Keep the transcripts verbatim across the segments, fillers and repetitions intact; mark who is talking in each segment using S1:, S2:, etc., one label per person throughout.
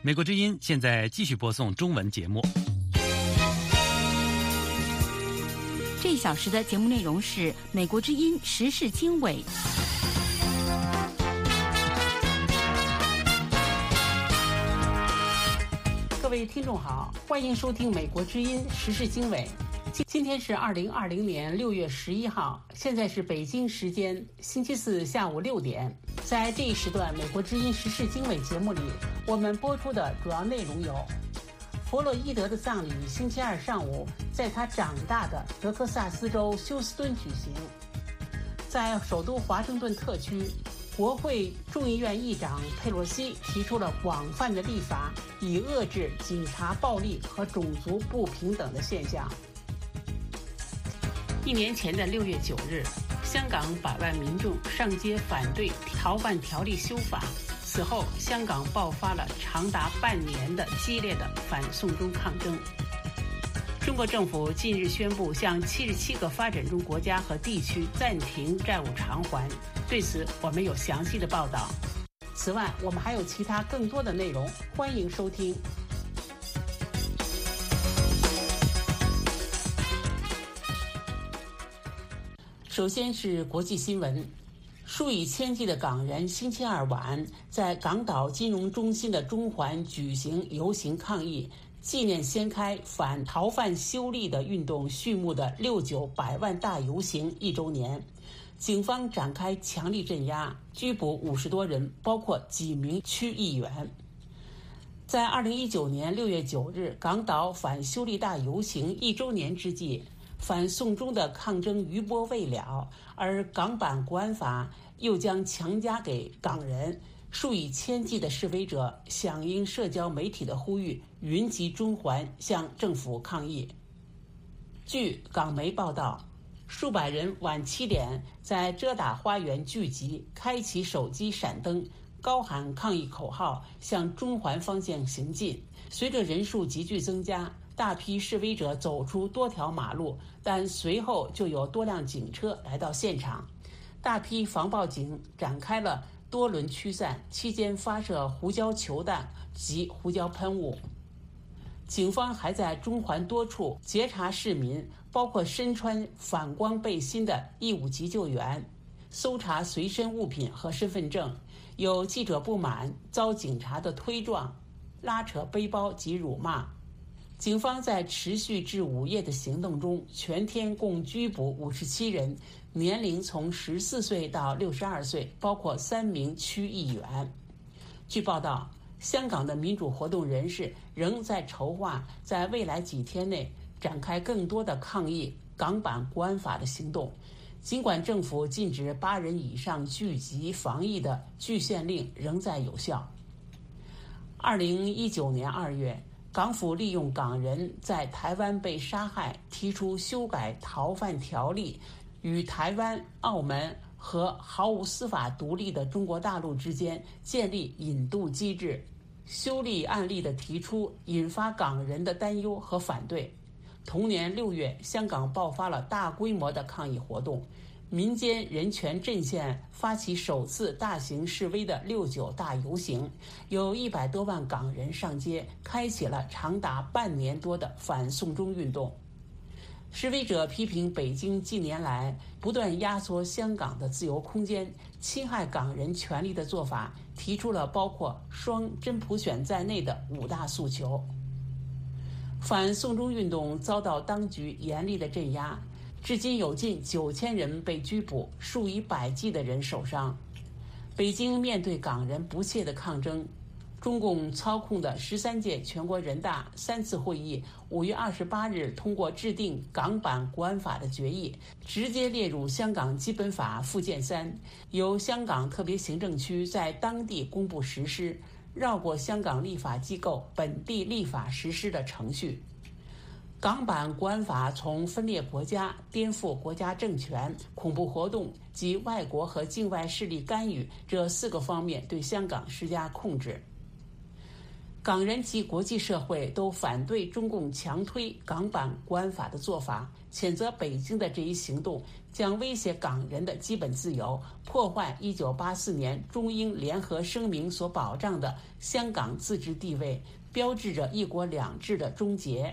S1: 美国之音现在继续播送中文节目。
S2: 这一小时的节目内容是美国之音时事经纬。
S3: 各位听众好，欢迎收听美国之音时事经纬。今天是二零二零年六月十一号，现在是北京时间星期四下午六点。在这一时段美国之音时事经纬节目里，我们播出的主要内容有：弗洛伊德的葬礼星期二上午在他长大的德克萨斯州休斯敦举行；在首都华盛顿特区，国会众议院议长佩洛西提出了广泛的立法，以遏制警察暴力和种族不平等的现象。一年前的六月九日，香港百万民众上街反对逃犯条例修法，此后香港爆发了长达半年的激烈的反送中抗争。中国政府近日宣布向七十七个发展中国家和地区暂停债务偿还，对此我们有详细的报道。此外，我们还有其他更多的内容，欢迎收听。首先是国际新闻，数以千计的港人星期二晚在港岛金融中心的中环举行游行抗议，纪念掀开反逃犯修例的运动序幕的六九百万大游行一周年。警方展开强力镇压，拘捕五十多人，包括几名区议员。在二零一九年六月九日港岛反修例大游行一周年之际，反送中的抗争余波未了，而港版国安法又将强加给港人。数以千计的示威者响应社交媒体的呼吁，云集中环向政府抗议。据港媒报道，数百人晚七点在遮打花园聚集，开启手机闪灯，高喊抗议口号，向中环方向行进。随着人数急剧增加，大批示威者走出多条马路，但随后就有多辆警车来到现场，大批防暴警展开了多轮驱散，期间发射胡椒球弹及胡椒喷雾。警方还在中环多处截查市民，包括身穿反光背心的义务急救员，搜查随身物品和身份证。有记者不满遭警察的推撞、拉扯背包及辱骂。警方在持续至午夜的行动中，全天共拘捕五十七人，年龄从十四岁到六十二岁，包括三名区议员。据报道，香港的民主活动人士仍在筹划在未来几天内展开更多的抗议港版国安法的行动。尽管政府禁止八人以上聚集防疫的拒限令仍在有效。二零一九年二月，港府利用港人在台湾被杀害，提出修改逃犯条例，与台湾、澳门和毫无司法独立的中国大陆之间建立引渡机制。修例案例的提出引发港人的担忧和反对。同年六月，香港爆发了大规模的抗议活动，民间人权阵线发起首次大型示威的六九大游行，有一百多万港人上街，开启了长达半年多的反送中运动。示威者批评北京近年来不断压缩香港的自由空间，侵害港人权利的做法，提出了包括双真普选在内的五大诉求。反送中运动遭到当局严厉的镇压，至今有近九千人被拘捕，数以百计的人受伤。北京面对港人不懈的抗争，中共操控的十三届全国人大三次会议五月二十八日通过制定港版国安法的决议，直接列入香港基本法附件三，由香港特别行政区在当地公布实施，绕过香港立法机构本地立法实施的程序。港版国安法从分裂国家、颠覆国家政权、恐怖活动及外国和境外势力干预这四个方面对香港施加控制。 港人及国际社会都反对中共强推港版国安法的做法，谴责北京的这一行动将威胁港人的基本自由，破坏一九八四年中英联合声明所保障的香港自治地位，标志着一国两制的终结。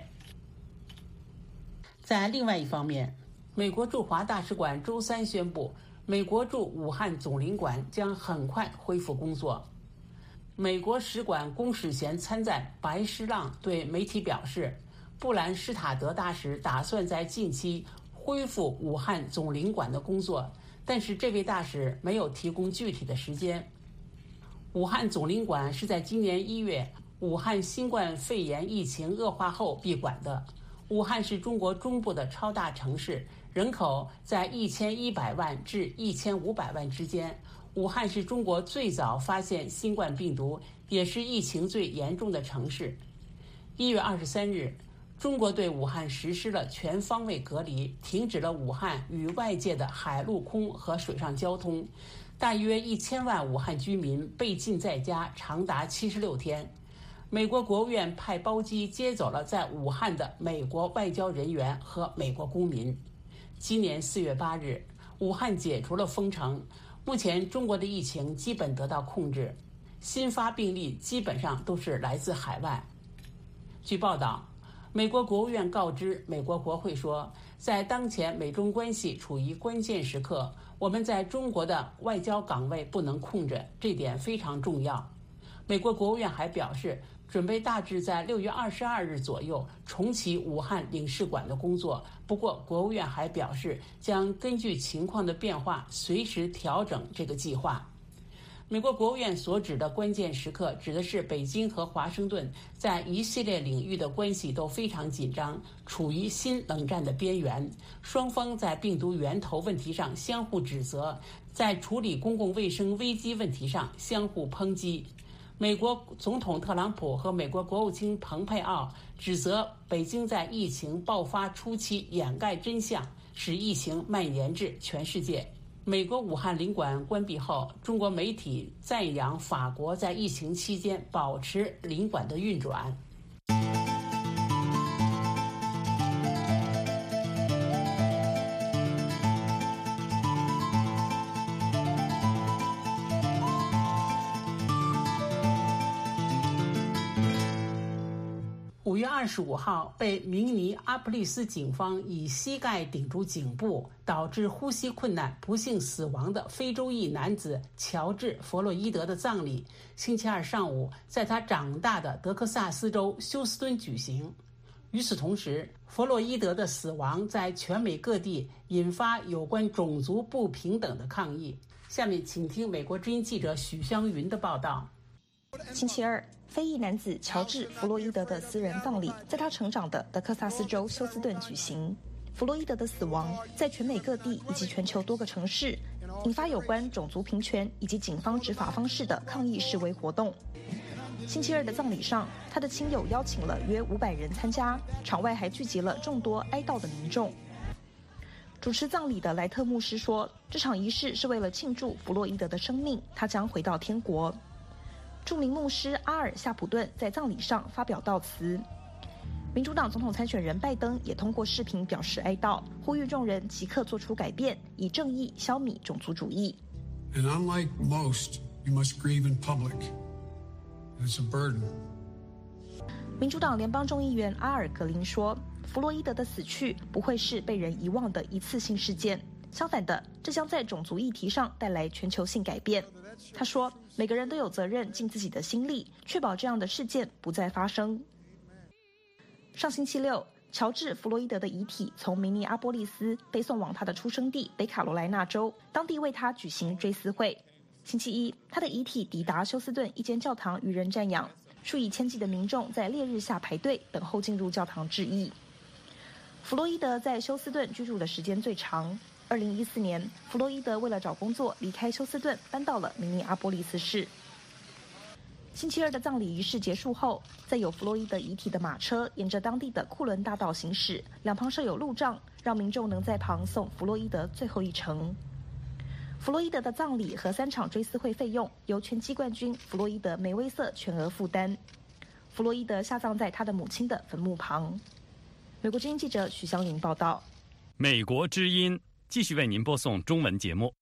S3: 在另外一方面，美国驻华大使馆周三宣布，美国驻武汉总领馆将很快恢复工作。美国使馆公使衔参赞白诗浪对媒体表示，布兰施塔德大使打算在近期恢复武汉总领馆的工作，但是这位大使没有提供具体的时间。武汉总领馆是在今年一月武汉新冠肺炎疫情恶化后闭馆的。武汉是中国中部的超大城市，人口在一千一百万至一千五百万之间。武汉是中国最早发现新冠病毒，也是疫情最严重的城市。一月二十三日，中国对武汉实施了全方位隔离，停止了武汉与外界的海陆空和水上交通。大约一千万武汉居民被禁在家长达七十六天。美国国务院派包机接走了在武汉的美国外交人员和美国公民。今年四月八日，武汉解除了封城。目前中国的疫情基本得到控制，新发病例基本上都是来自海外。据报道，美国国务院告知美国国会说，在当前美中关系处于关键时刻，我们在中国的外交岗位不能空着，这点非常重要。美国国务院还表示，准备大致在六月二十二日左右重启武汉领事馆的工作。不过，国务院还表示，将根据情况的变化，随时调整这个计划。美国国务院所指的关键时刻，指的是北京和华盛顿在一系列领域的关系都非常紧张，处于新冷战的边缘。双方在病毒源头问题上相互指责，在处理公共卫生危机问题上相互抨击。美国总统特朗普和美国国务卿蓬佩奥指责北京在疫情爆发初期掩盖真相，使疫情蔓延至全世界。美国武汉领馆关闭后，中国媒体赞扬法国在疫情期间保持领馆的运转。五月二十五号，被明尼阿波利斯警方以膝盖顶住颈部，导致呼吸困难、不幸死亡的非洲裔男子乔治·弗洛伊德的葬礼，星期二上午在他长大的德克萨斯州休斯敦举行。与此同时，弗洛伊德的死亡在全美各地引发有关种族不平等的抗议。下面请听美国之音记者许湘云的报道。
S4: 星期二，非裔男子乔治·弗洛伊德的私人葬礼在他成长的德克萨斯州休斯顿举行。弗洛伊德的死亡在全美各地以及全球多个城市引发有关种族平权以及警方执法方式的抗议示威活动。星期二的葬礼上，他的亲友邀请了约五百人参加，场外还聚集了众多哀悼的民众。主持葬礼的莱特牧师说，这场仪式是为了庆祝弗洛伊德的生命，他将回到天国。著名牧师阿尔·夏普顿在葬礼上发表悼词。民主党总统参选人拜登也通过视频表示哀悼，呼吁众人即刻做出改变，以正义消弭种族主义。
S5: And unlike most, you must grieve in public. It's a burden.
S4: 民主党联邦众议员阿尔·格林说，弗洛伊德的死去不会是被人遗忘的一次性事件，相反的，这将在种族议题上带来全球性改变。他说，每个人都有责任尽自己的心力，确保这样的事件不再发生。上星期六，乔治·弗洛伊德的遗体从明尼阿波利斯被送往他的出生地北卡罗来纳州，当地为他举行追思会。星期一，他的遗体抵达休斯顿一间教堂，与人瞻仰，数以千计的民众在烈日下排队等候进入教堂致意。弗洛伊德在休斯顿居住的时间最长。二零一四年，弗洛伊德为了找工作离开休斯顿，搬到了明尼阿波利斯市。星期二的葬礼仪式结束后，载有弗洛伊德遗体的马车沿着当地的库伦大道行驶，两旁设有路障，让民众能在旁送弗洛伊德最后一程。弗洛伊德的葬礼和三场追思会费用由拳击冠军弗洛伊德梅威瑟全额负担。 弗洛伊德下葬在他的母亲的坟墓旁。美国之音记者许香玲报道。
S1: 美国之音继续为您播送中文节目。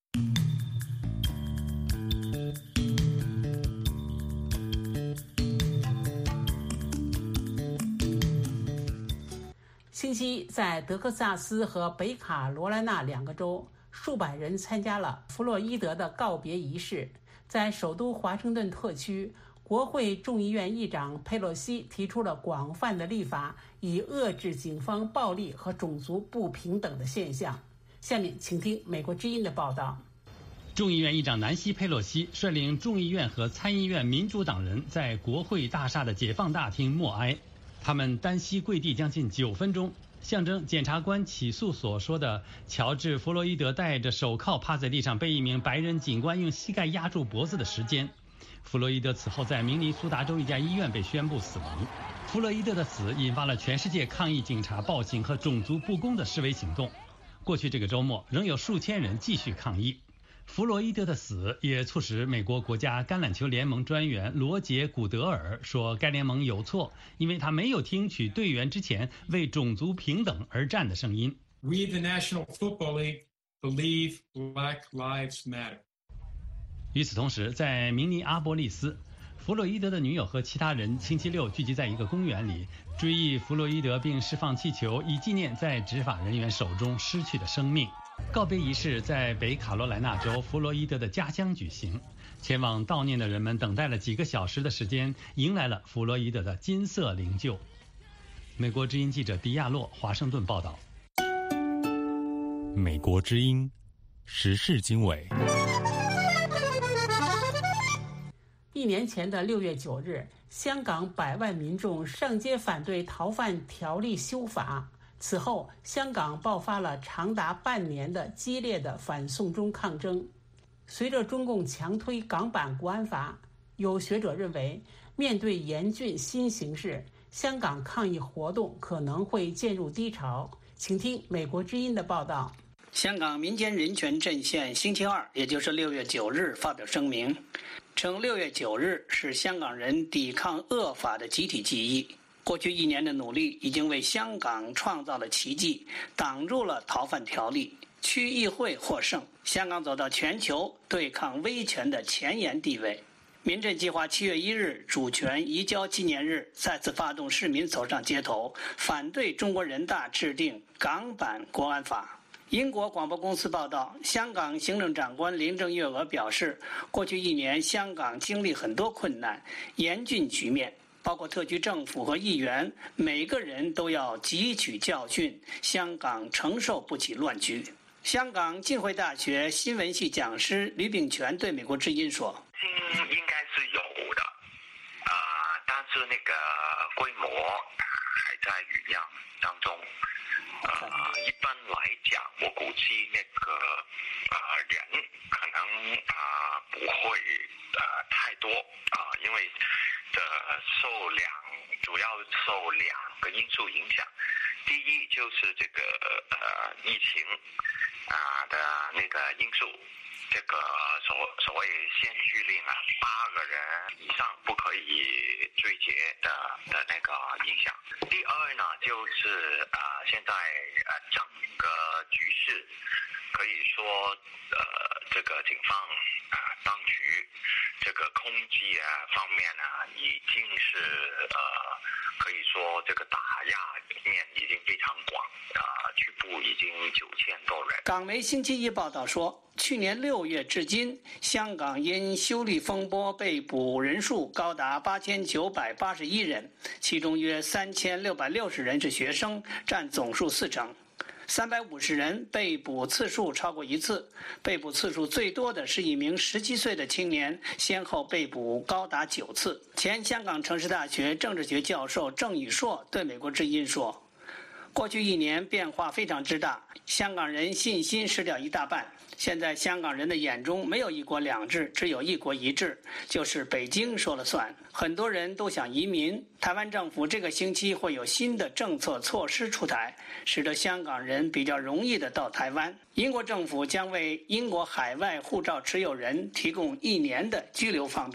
S3: 星期一，在德克萨斯和北卡罗来纳两个州，数百人参加了弗洛伊德的告别仪式。在首都华盛顿特区，国会众议院议长佩洛西提出了广泛的立法，以遏制警方暴力和种族不平等的现象。下面请听美国之音的报道。
S1: 众议院议长南希·佩洛西率领众议院和参议院民主党人在国会大厦的解放大厅默哀，他们单膝跪地将近九分钟，象征检察官起诉所说的乔治·弗洛伊德戴着手铐趴在地上被一名白人警官用膝盖压住脖子的时间。弗洛伊德此后在明尼苏达州一家医院被宣布死亡。弗洛伊德的死引发了全世界抗议警察暴行和种族不公的示威行动。过去这个周末，仍有数千人继续抗议。弗洛伊德的死也促使美国国家橄榄球联盟专员罗杰·古德尔说，该联盟有错，因为他没有听取队员之前为种族平等而战的声音。
S6: We, the National Football League, believe Black lives matter.
S1: 与此同时，在明尼阿波利斯，弗洛伊德的女友和其他人星期六聚集在一个公园里，追忆弗洛伊德，并释放气球，以纪念在执法人员手中失去的生命。告别仪式在北卡罗来纳州弗洛伊德的家乡举行，前往悼念的人们等待了几个小时的时间，迎来了弗洛伊德的金色灵柩。美国之音记者迪亚洛华盛顿报道。
S7: 美国之音时事经纬。
S3: 一年前的六月九日，香港百万民众上街反对逃犯条例修法。此后，香港爆发了长达半年的激烈的反送中抗争。随着中共强推港版国安法，有学者认为，面对严峻新形势，香港抗议活动可能会渐入低潮。请听美国之音的报道。
S8: 香港民间人权阵线星期二，也就是六月九日发表声明，称六月九日是香港人抵抗恶法的集体记忆。过去一年的努力已经为香港创造了奇迹，挡住了逃犯条例，区议会获胜，香港走到全球对抗威权的前沿地位。民阵计划七月一日主权移交纪念日再次发动市民走上街头，反对中国人大制定港版国安法。英国广播公司报道，香港行政长官林郑月娥表示，过去一年香港经历很多困难，严峻局面，包括特区政府和议员，每个人都要汲取教训，香港承受不起乱局。香港浸会大学新闻系讲师吕秉权对美国之音说：“
S9: 应该是有的，啊、呃，但是那个规模还在酝酿当中。呃，一般来讲，我估计那个呃人可能啊、呃、不会呃太多啊、呃，因为这受两主要受两个因素影响。第一就是这个呃疫情啊、呃、的那个因素，这个所所谓限聚令啊，八个人以上不可以追截的的那个影响。第二呢，就是啊、呃、现在呃整个局势可以说呃这个警方啊、呃、当局这个攻击啊方面呢，已经是呃可以说这个打压面已经非常广啊、呃，拘捕已经九千多人。
S8: 港媒星期一报道说，去年六月至今，香港因修例风波被捕人数高达八千九百八十一人，其中约三千六百六十人是学生，占总数四成。三百五十人被捕次数超过一次，被捕次数最多的是一名十七岁的青年，先后被捕高达九次。前香港城市大学政治学教授郑宇硕对美国之音说：“过去一年变化非常之大，香港人信心失掉一大半。现在香港人的眼中没有一国两制，只有一国一制，就是北京说了算。很多人都想移民，台湾政府这个星期会有新的政策措施出台，使得香港人比较容易的到台湾。英国政府将为英国海外护照持有人提供一年的居留方便。”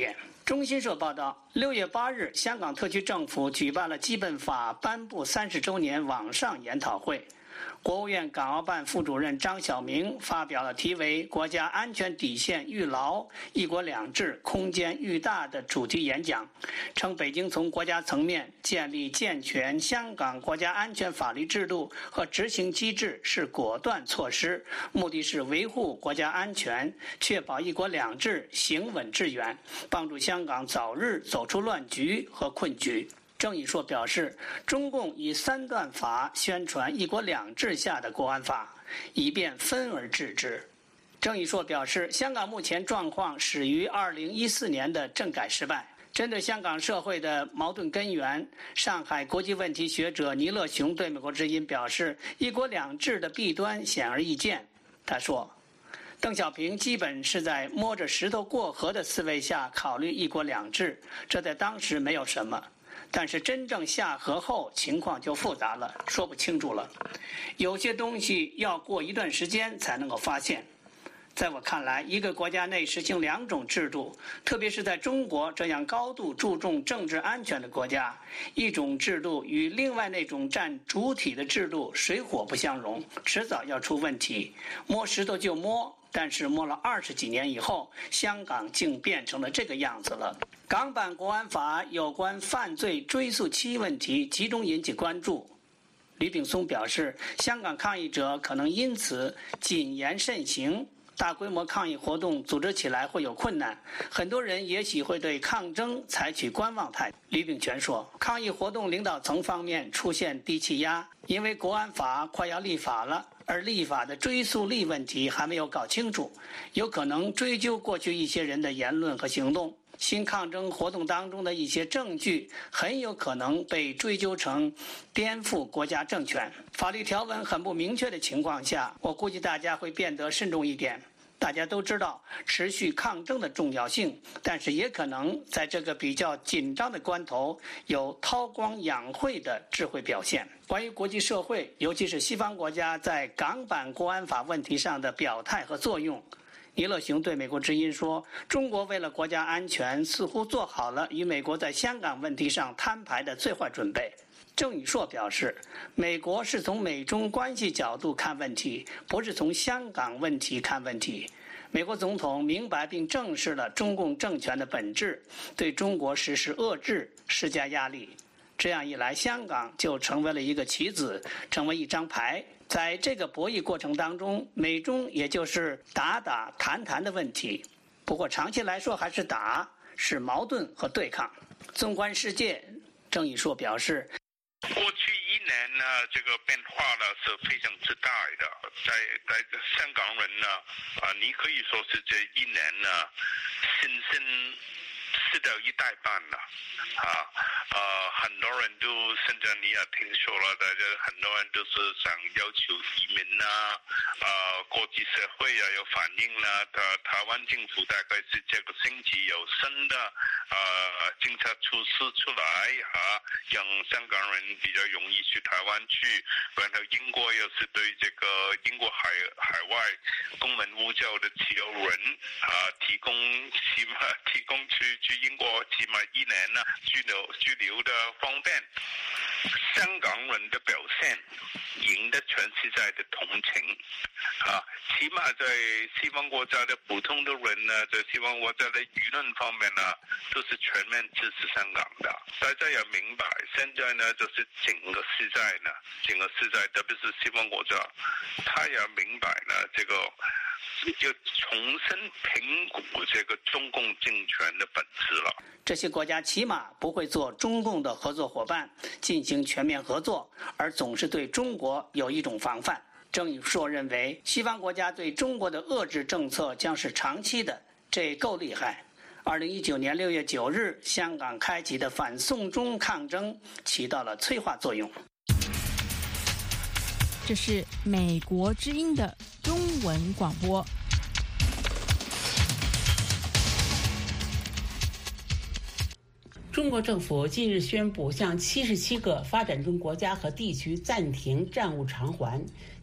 S8: 中新社报道，六月八日，香港特区政府举办了《基本法》颁布三十周年网上研讨会。国务院港澳办副主任张晓明发表了题为“国家安全底线愈牢，一国两制空间愈大”的主题演讲，称北京从国家层面建立健全香港国家安全法律制度和执行机制是果断措施，目的是维护国家安全，确保一国两制行稳致远，帮助香港早日走出乱局和困局。郑宇硕表示，中共以三段法宣传一国两制下的国安法，以便分而治之。郑宇硕表示，香港目前状况始于二零一四年的政改失败。针对香港社会的矛盾根源，上海国际问题学者倪乐雄对美国之音表示，一国两制的弊端显而易见。他说，邓小平基本是在摸着石头过河的思维下考虑一国两制，这在当时没有什么。但是真正下河后，情况就复杂了，说不清楚了。有些东西要过一段时间才能够发现。在我看来，一个国家内实行两种制度，特别是在中国这样高度注重政治安全的国家，一种制度与另外那种占主体的制度水火不相容，迟早要出问题。摸石头就摸。但是摸了二十几年以后，香港竟变成了这个样子了。港版国安法有关犯罪追诉期问题集中引起关注。吕炳松表示，香港抗议者可能因此谨言慎行，大规模抗议活动组织起来会有困难，很多人也许会对抗争采取观望态度。吕炳全说，抗议活动领导层方面出现低气压，因为国安法快要立法了，而立法的追溯力问题还没有搞清楚，有可能追究过去一些人的言论和行动。新抗争活动当中的一些证据很有可能被追究成颠覆国家政权。法律条文很不明确的情况下，我估计大家会变得慎重一点。大家都知道持续抗争的重要性，但是也可能在这个比较紧张的关头有韬光养晦的智慧表现。关于国际社会，尤其是西方国家在港版国安法问题上的表态和作用，倪乐雄对美国之音说，中国为了国家安全似乎做好了与美国在香港问题上摊牌的最坏准备。郑宇硕表示，美国是从美中关系角度看问题，不是从香港问题看问题。美国总统明白并正视了中共政权的本质，对中国实施遏制，施加压力。这样一来，香港就成为了一个棋子，成为一张牌。在这个博弈过程当中，美中也就是打打谈谈的问题。不过长期来说还是打，是矛盾和对抗。纵观世界，郑宇硕表示，
S9: 过去一年呢，这个变化呢是非常之大的。在在香港人呢，啊，你可以说是这一年呢，新生失掉一代半了，啊，呃，很多人都现在你也听说了，大家很多人都是想要求移民呐，呃，国际社会也有反应啦，台台湾政府大概是这个星期有新的呃政策措施出来啊，让香港人比较容易去台湾去，然后英国又是对这个英国海海外公民护照的持有人啊提供起码提供去去英国起码一年呢居留居留的方便。香港人的表现赢得全世界的同情啊，起码在西方国家的普通的人呢，在西方国家的舆论方面呢，都是全面支持香港的。大家也明白，现在呢就是整个世界呢，整个世界特别是西方国家，他也明白呢这个要重新评估这个中共政权的本质了。
S8: 这些国家起码不会做中共的合作伙伴，进行全面合作，而总是对中国有一种防范。郑宇硕认为，西方国家对中国的遏制政策将是长期的，这够厉害。二零一九年六月九日，香港开启的反送中抗争起到了催化作用。
S2: 这是美国之音的中文广播。
S3: 中国政府近日宣布向七十七个发展中国家和地区暂停债务偿还，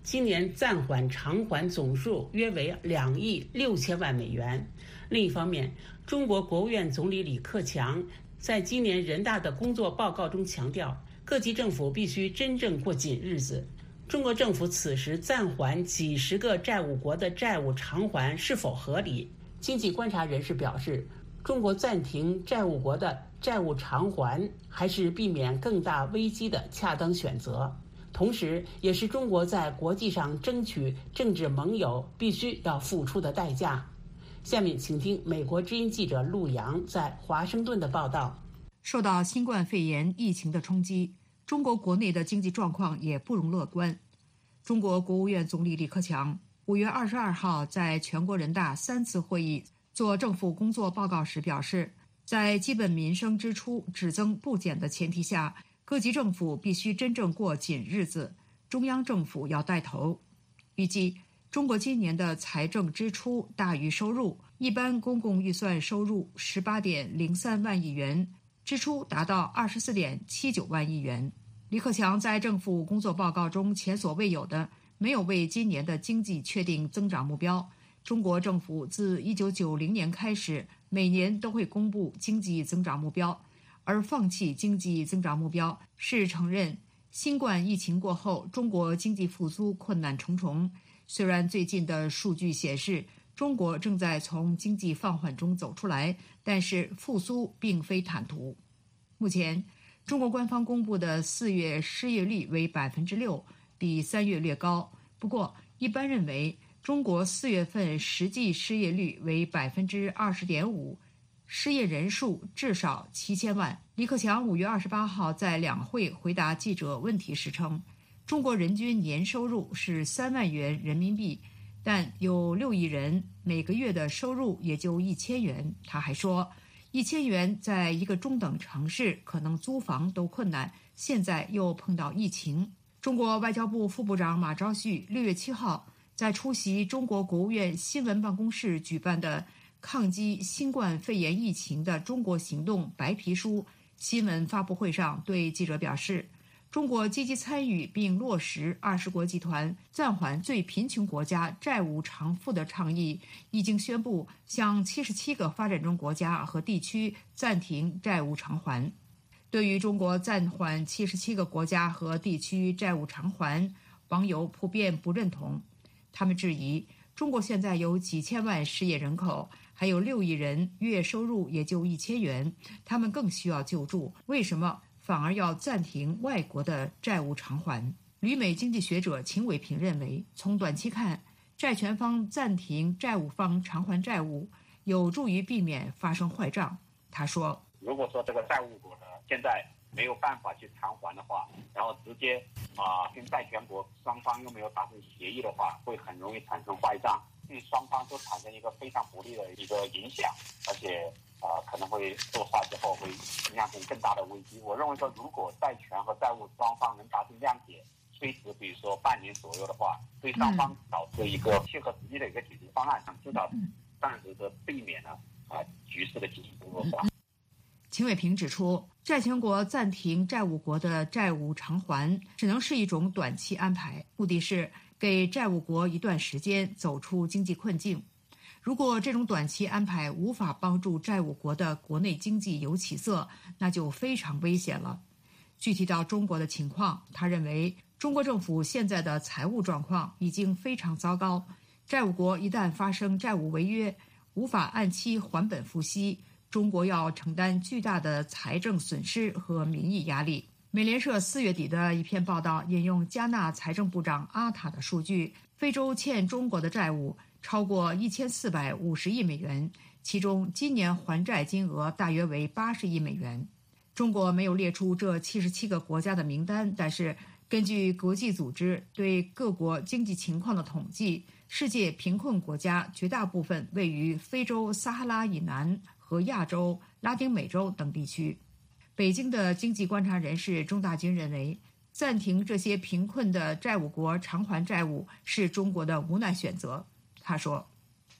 S3: 今年暂缓偿还总数约为两亿六千万美元。另一方面，中国国务院总理李克强在今年人大的工作报告中强调，各级政府必须真正过紧日子。中国政府此时暂缓几十个债务国的债务偿还是否合理？经济观察人士表示，中国暂停债务国的债务偿还还是避免更大危机的恰当选择，同时也是中国在国际上争取政治盟友必须要付出的代价。下面请听美国之音记者陆洋在华盛顿的报道。
S10: 受到新冠肺炎疫情的冲击，中国国内的经济状况也不容乐观。中国国务院总理李克强五月二十二号在全国人大三次会议做政府工作报告时表示，在基本民生支出只增不减的前提下，各级政府必须真正过紧日子，中央政府要带头。预计中国今年的财政支出大于收入，一般公共预算收入十八点零三万亿元，支出达到二十四点七九万亿元。李克强在政府工作报告中前所未有的没有为今年的经济确定增长目标。中国政府自一九九零年开始，每年都会公布经济增长目标，而放弃经济增长目标是承认新冠疫情过后中国经济复苏困难重重。虽然最近的数据显示中国正在从经济放缓中走出来，但是复苏并非坦途。目前中国官方公布的四月失业率为百分之六，比三月略高。不过一般认为中国四月份实际失业率为百分之二十点五，失业人数至少七千万。李克强五月二十八号在两会回答记者问题时称，中国人均年收入是三万元人民币，但有六亿人每个月的收入也就一千元。他还说，一千元在一个中等城市可能租房都困难，现在又碰到疫情。中国外交部副部长马朝旭六月七号在出席中国国务院新闻办公室举办的抗击新冠肺炎疫情的中国行动白皮书新闻发布会上对记者表示，中国积极参与并落实二十国集团暂缓最贫穷国家债务偿付的倡议，已经宣布向七十七个发展中国家和地区暂停债务偿还。对于中国暂缓七十七个国家和地区债务偿还，网友普遍不认同。他们质疑，中国现在有几千万失业人口，还有六亿人月收入也就一千元，他们更需要救助，为什么反而要暂停外国的债务偿还？旅美经济学者秦伟平认为，从短期看，债权方暂停债务方偿还债务，有助于避免发生坏账。他说，
S11: 如果说这个债务国呢现在没有办法去偿还的话，然后直接啊、呃、跟债权国双方又没有达成协议的话，会很容易产生坏账，对双方都产生一个非常不利的一个影响，而且啊、呃、可能会恶化之后会酿成更大的危机。我认为说，如果债权和债务双方能达成谅解，推迟比如说半年左右的话，对双方导致一个切合实际的一个解决方案，至少暂时的避免了啊、呃、局势的进一步恶化。
S10: 秦伟平指出，债权国暂停债务国的债务偿还只能是一种短期安排，目的是给债务国一段时间走出经济困境。如果这种短期安排无法帮助债务国的国内经济有起色，那就非常危险了。具体到中国的情况，他认为中国政府现在的财务状况已经非常糟糕，债务国一旦发生债务违约，无法按期还本付息，中国要承担巨大的财政损失和民意压力。美联社四月底的一篇报道引用加纳财政部长阿塔的数据，非洲欠中国的债务超过一千四百五十亿美元，其中今年还债金额大约为八十亿美元。中国没有列出这七十七个国家的名单，但是根据国际组织对各国经济情况的统计，世界贫困国家绝大部分位于非洲撒哈拉以南和亚洲、拉丁美洲等地区。北京的经济观察人士钟大军认为，暂停这些贫困的债务国偿还债务是中国的无奈选择。他说，
S11: 收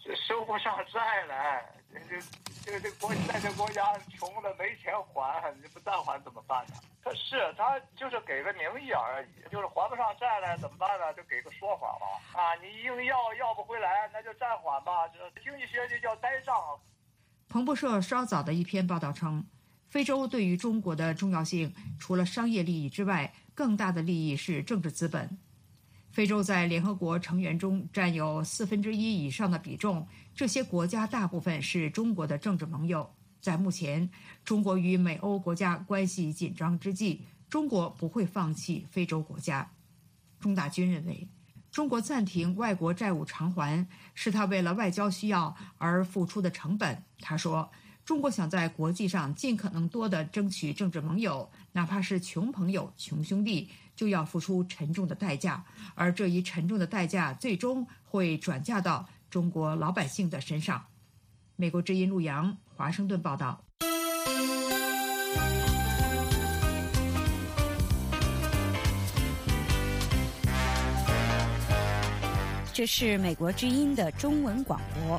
S12: 不上债来，这这这个这个国在这国家穷的没钱还，你不暂缓怎么办呢？他是他就是给个名义而已，就是还不上债来怎么办呢？就给个说法吧。啊，你硬要要不回来，那就暂缓吧。这经济学就叫呆账。
S10: 彭博社稍早的一篇报道称，非洲对于中国的重要性，除了商业利益之外，更大的利益是政治资本。非洲在联合国成员中占有四分之一以上的比重，这些国家大部分是中国的政治盟友。在目前中国与美欧国家关系紧张之际，中国不会放弃非洲国家。钟大军认为，中国暂停外国债务偿还是他为了外交需要而付出的成本。他说，中国想在国际上尽可能多地争取政治盟友，哪怕是穷朋友、穷兄弟，就要付出沉重的代价，而这一沉重的代价最终会转嫁到中国老百姓的身上。美国之音陆洋，华盛顿报道。
S2: 这是美国之音的中文广播。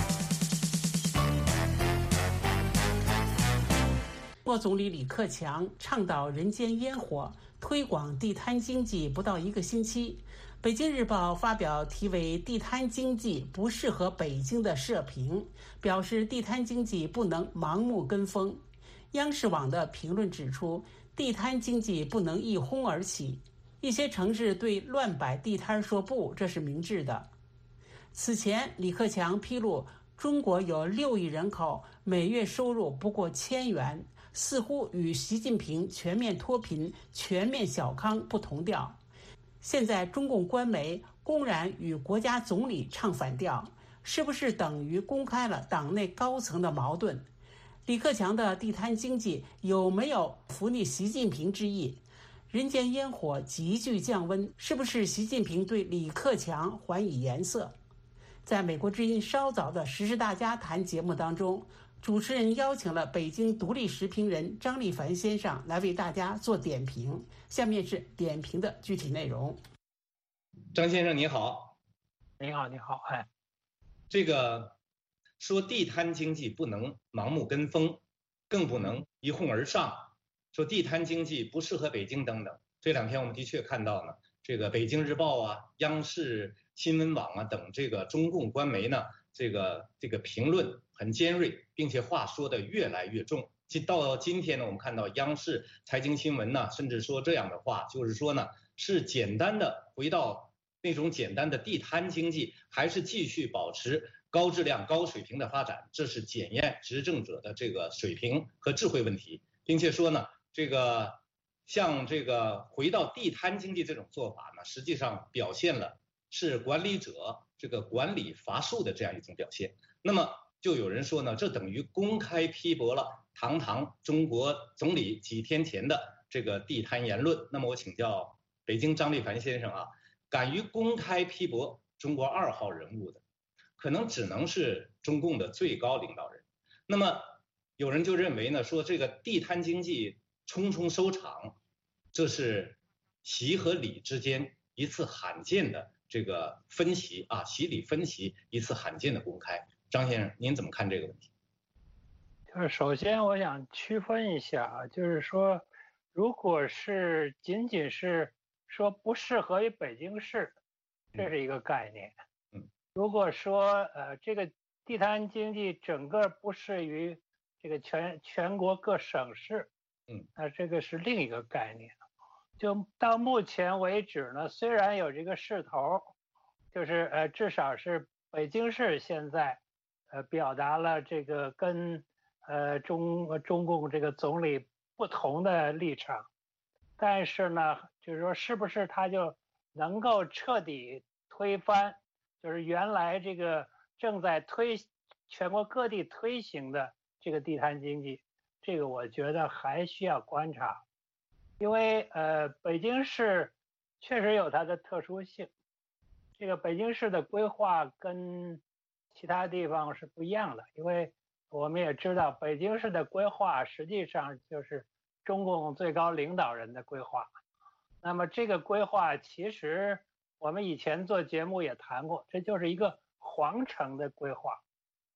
S3: 中国总理李克强倡导人间烟火，推广地摊经济不到一个星期，北京日报发表题为地摊经济不适合北京的社评，表示地摊经济不能盲目跟风。央视网的评论指出，地摊经济不能一哄而起，一些城市对乱摆地摊说不，这是明智的。此前李克强披露，中国有六亿人口，每月收入不过千元，似乎与习近平全面脱贫、全面小康不同调。现在中共官媒公然与国家总理唱反调，是不是等于公开了党内高层的矛盾？李克强的地摊经济有没有扶逆习近平之意？人间烟火急剧降温，是不是习近平对李克强还以颜色？在美国之音稍早的时事大家谈节目当中，主持人邀请了北京独立时评人张立凡先生来为大家做点评。下面是点评的具体内容。
S13: 张先生你好。
S12: 你好，你好。哎，
S13: 这个说地摊经济不能盲目跟风，更不能一哄而上，说地摊经济不适合北京等等。这两天我们的确看到呢，这个北京日报啊、央视新闻网啊等这个中共官媒呢，这个这个评论很尖锐，并且话说的越来越重。到今天呢，我们看到央视财经新闻呢，甚至说这样的话，就是说呢，是简单的回到那种简单的地摊经济，还是继续保持高质量、高水平的发展，这是检验执政者的这个水平和智慧问题，并且说呢，这个像这个回到地摊经济这种做法呢，实际上表现了是管理者这个管理乏术的这样一种表现。那么就有人说呢，这等于公开批驳了堂堂中国总理几天前的这个地摊言论。那么我请教北京张立凡先生啊，敢于公开批驳中国二号人物的，可能只能是中共的最高领导人。那么有人就认为呢，说这个地摊经济匆匆收场，这是习和李之间一次罕见的这个分歧啊，习李分歧一次罕见的公开。张先生，您怎么看这个问题？
S14: 就是首先我想区分一下，就是说，如果是仅仅是说不适合于北京市，这是一个概念。
S13: 嗯，
S14: 如果说呃这个地摊经济整个不适于这个全全国各省市，
S13: 嗯，
S14: 那这个是另一个概念。就到目前为止呢，虽然有这个势头，就是呃至少是北京市现在呃表达了这个跟呃中中共这个总理不同的立场，但是呢，就是说是不是他就能够彻底推翻，就是原来这个正在推全国各地推行的这个地摊经济，这个我觉得还需要观察。因为呃北京市确实有它的特殊性，这个北京市的规划跟其他地方是不一样的，因为我们也知道北京市的规划实际上就是中共最高领导人的规划。那么这个规划其实我们以前做节目也谈过，这就是一个皇城的规划，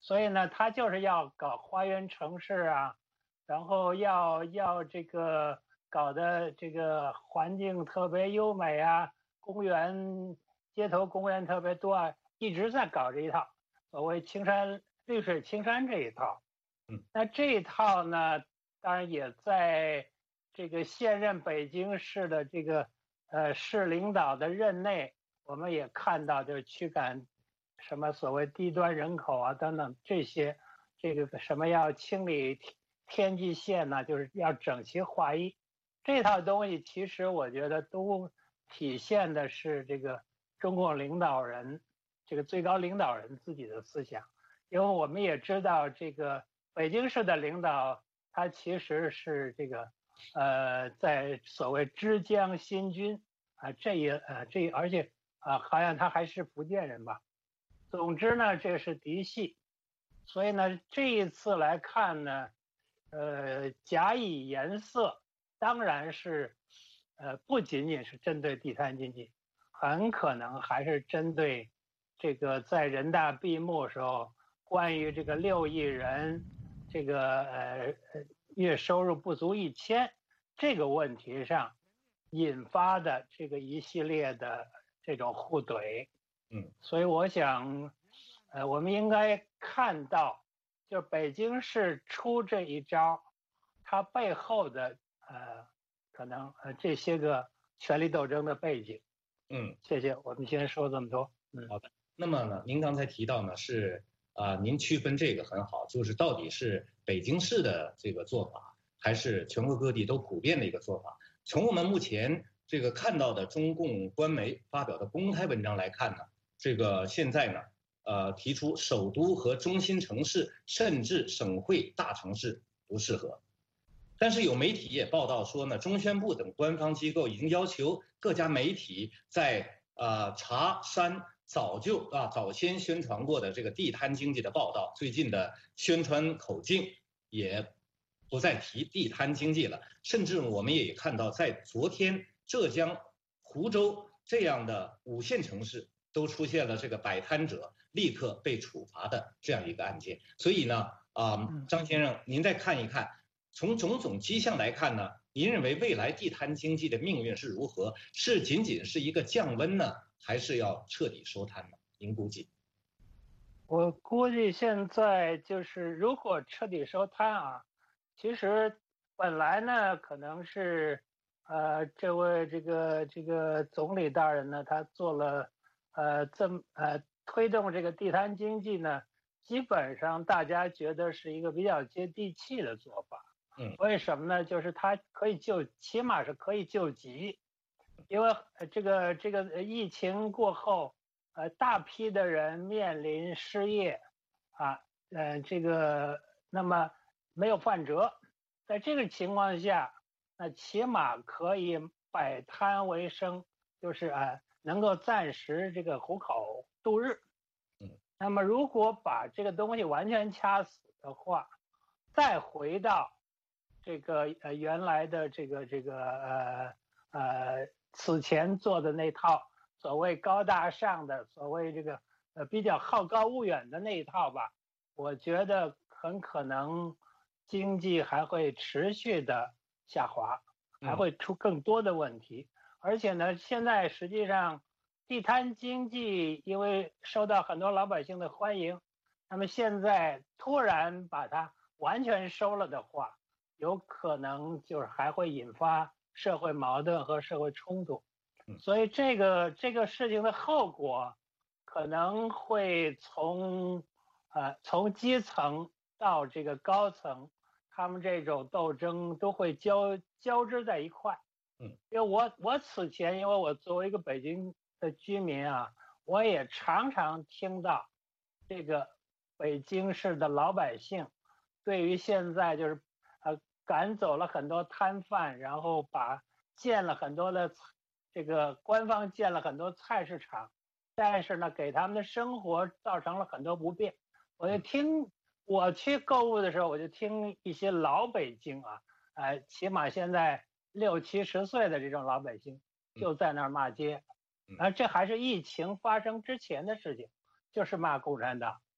S14: 所以呢，他就是要搞花园城市啊，然后要要这个搞的这个环境特别优美啊，公园街头公园特别多啊，一直在搞这一套所谓青山绿水青山这一套。
S13: 嗯，
S14: 那这一套呢，当然也在这个现任北京市的这个呃市领导的任内，我们也看到就是驱赶什么所谓低端人口啊等等这些，这个什么要清理天际线呢、啊，就是要整齐划一，这套东西其实我觉得都体现的是这个中共领导人这个最高领导人自己的思想。因为我们也知道这个北京市的领导他其实是这个呃在所谓枝江新军啊，这也呃这而且啊好像他还是福建人吧。总之呢，这是嫡系，所以呢，这一次来看呢，呃，假以颜色，当然是，呃，不仅仅是针对地摊经济，很可能还是针对这个在人大闭幕时候关于这个六亿人这个呃月收入不足一千这个问题上引发的这个一系列的这种互怼。
S13: 嗯，
S14: 所以我想，呃，我们应该看到，就是北京市出这一招，它背后的呃，可能呃这些个权力斗争的背景。
S13: 嗯，
S14: 谢谢，我们先说这么多。嗯，
S13: 好的。那么呢，您刚才提到呢是啊、呃，您区分这个很好，就是到底是北京市的这个做法，还是全国各地都普遍的一个做法？从我们目前这个看到的中共官媒发表的公开文章来看呢。这个现在呢，呃，提出首都和中心城市甚至省会大城市不适合，但是有媒体也报道说呢，中宣部等官方机构已经要求各家媒体在呃查删早就啊早先宣传过的这个地摊经济的报道，最近的宣传口径也不再提地摊经济了，甚至我们也看到在昨天浙江湖州这样的五线城市。都出现了这个摆摊者立刻被处罚的这样一个案件，所以呢，啊、呃，张先生，您再看一看，从种种迹象来看呢，您认为未来地摊经济的命运是如何？是仅仅是一个降温呢，还是要彻底收摊呢？您估计？
S14: 我估计现在就是如果彻底收摊啊，其实本来呢可能是，呃，这位这个这个总理大人呢，他做了。呃，这么呃推动这个地摊经济呢，基本上大家觉得是一个比较接地气的做法。
S13: 嗯，
S14: 为什么呢？就是它可以救，起码是可以救急，因为这个这个疫情过后，呃，大批的人面临失业，啊，呃，这个那么没有饭辙，在这个情况下，那起码可以摆摊为生，就是啊。呃能够暂时这个糊口度日，
S13: 嗯，
S14: 那么如果把这个东西完全掐死的话，再回到这个呃原来的这个这个呃呃此前做的那套所谓高大上的所谓这个呃比较好高骛远的那一套吧，我觉得很可能经济还会持续的下滑，还会出更多的问题。而且呢，现在实际上地摊经济因为受到很多老百姓的欢迎，那么现在突然把它完全收了的话，有可能就是还会引发社会矛盾和社会冲突。所以这个这个事情的后果可能会从呃从基层到这个高层，他们这种斗争都会交交织在一块。
S13: 嗯，
S14: 因为我我此前，因为我作为一个北京的居民啊，我也常常听到这个北京市的老百姓对于现在就是呃赶走了很多摊贩，然后把建了很多的这个官方建了很多菜市场，但是呢给他们的生活造成了很多不便。我就听我去购物的时候，我就听一些老北京啊，呃，起码现在六七十岁的这种老百姓就在那儿骂街，而这还是疫情发生之前的事情，就是骂共产党，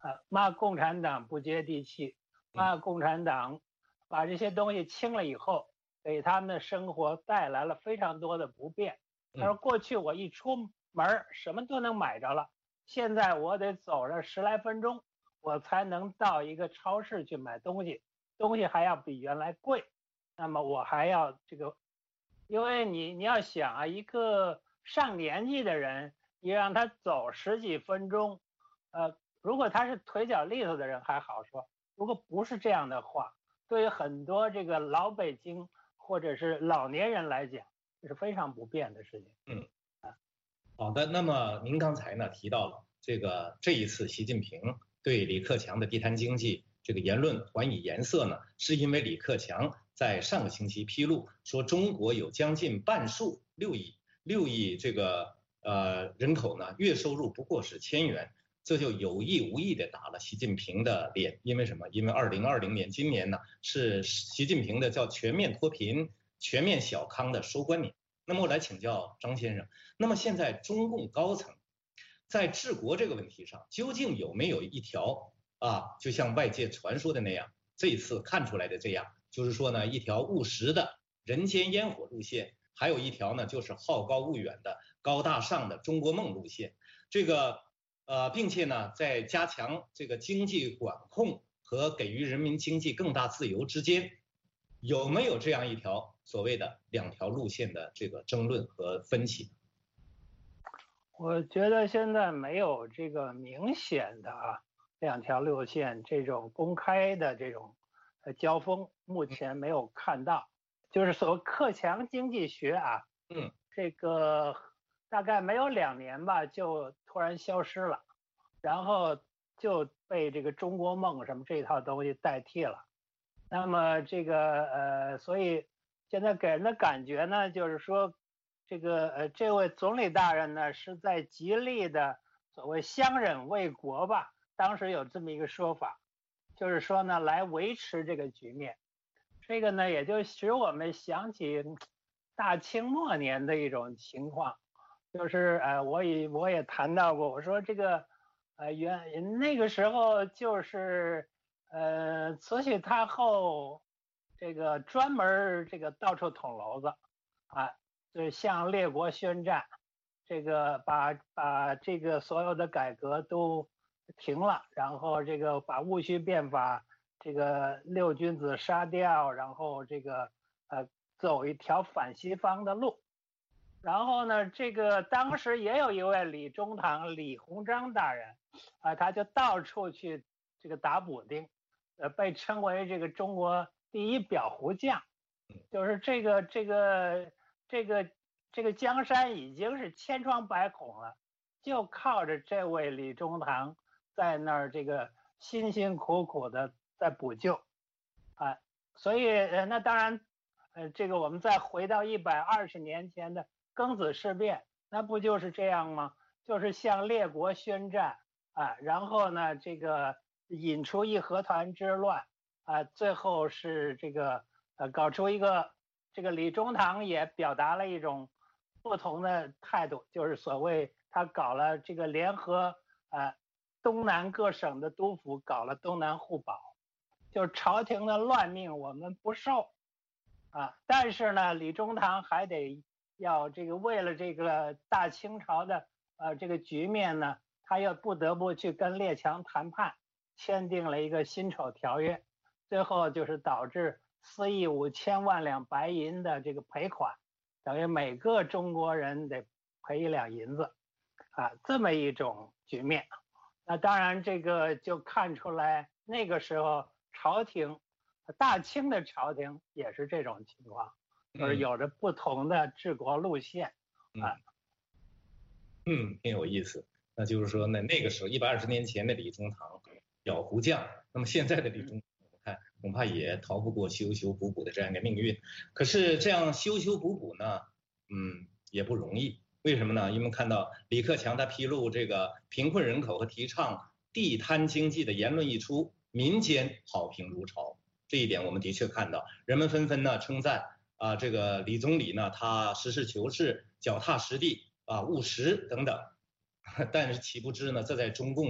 S14: 啊，骂共产党不接地气，骂共产党把这些东西清了以后，给他们的生活带来了非常多的不便。他说过去我一出门什么都能买着了，现在我得走了十来分钟，我才能到一个超市去买东西，东西还要比原来贵。那么我还要这个，因为你你要想啊，一个上年纪的人，你让他走十几分钟，呃，如果他是腿脚利索的人还好说，如果不是这样的话，对于很多这个老北京或者是老年人来讲，这是非常不便的事情。
S13: 嗯，好的。那么您刚才呢提到了这个这一次习近平对李克强的地摊经济这个言论还以颜色呢，是因为李克强在上个星期披露说，中国有将近半数六亿六亿这个呃人口呢，月收入不过是千元，这就有意无意的打了习近平的脸。因为什么？因为二零二零年今年呢是习近平的叫全面脱贫、全面小康的收官年。那么我来请教张先生，那么现在中共高层在治国这个问题上，究竟有没有一条啊，就像外界传说的那样，这一次看出来的这样，就是说呢，一条务实的人间烟火路线，还有一条呢就是好高骛远的高大上的中国梦路线。这个呃，并且呢，在加强这个经济管控和给予人民经济更大自由之间，有没有这样一条所谓的两条路线的这个争论和分歧？
S14: 我觉得现在没有这个明显的啊两条路线这种公开的这种呃交锋，目前没有看到。就是所谓克强经济学啊，
S13: 嗯，
S14: 这个大概没有两年吧，就突然消失了，然后就被这个中国梦什么这套东西代替了。那么这个呃，所以现在给人的感觉呢，就是说，这个呃，这位总理大人呢是在极力的所谓相忍为国吧，当时有这么一个说法，就是说呢，来维持这个局面。这个呢，也就使我们想起大清末年的一种情况，就是呃，我也我也谈到过，我说这个呃原那个时候就是呃慈禧太后这个专门这个到处捅娄子啊，就是向列国宣战，这个把把这个所有的改革都停了，然后这个把戊戌变法这个六君子杀掉，然后这个呃走一条反西方的路。然后呢，这个当时也有一位李中堂李鸿章大人啊、呃，他就到处去这个打补丁，呃，被称为这个中国第一裱糊匠。就是这个这个这个这个江山已经是千疮百孔了，就靠着这位李中堂在那儿这个辛辛苦苦的在补救啊，所以呃那当然呃这个我们再回到一百二十年前的庚子事变，那不就是这样吗？就是向列国宣战啊，然后呢这个引出义和团之乱啊，最后是这个呃搞出一个这个李中堂也表达了一种不同的态度，就是所谓他搞了这个联合呃东南各省的督府，搞了东南互保，就是朝廷的乱命我们不受啊，但是呢李中堂还得要这个为了这个大清朝的呃这个局面呢，他又不得不去跟列强谈判，签订了一个辛丑条约，最后就是导致四亿五千万两白银的这个赔款，等于每个中国人得赔一两银子啊，这么一种局面。那当然这个就看出来那个时候朝廷大清的朝廷也是这种情况，就是有着不同的治国路线啊。
S13: 嗯，挺有意思。那就是说呢，那个时候一百二十年前的李中堂裱糊匠，那么现在的李中堂我看恐怕也逃不过修修补补的这样一个命运。可是这样修修补补呢，嗯，也不容易。为什么呢？因为看到李克强他披露这个贫困人口和提倡地摊经济的言论一出，民间好评如潮。这一点我们的确看到，人们纷纷呢称赞啊，这个李总理呢他实事求是、脚踏实地啊、务实等等。但是岂不知呢，这在中共呢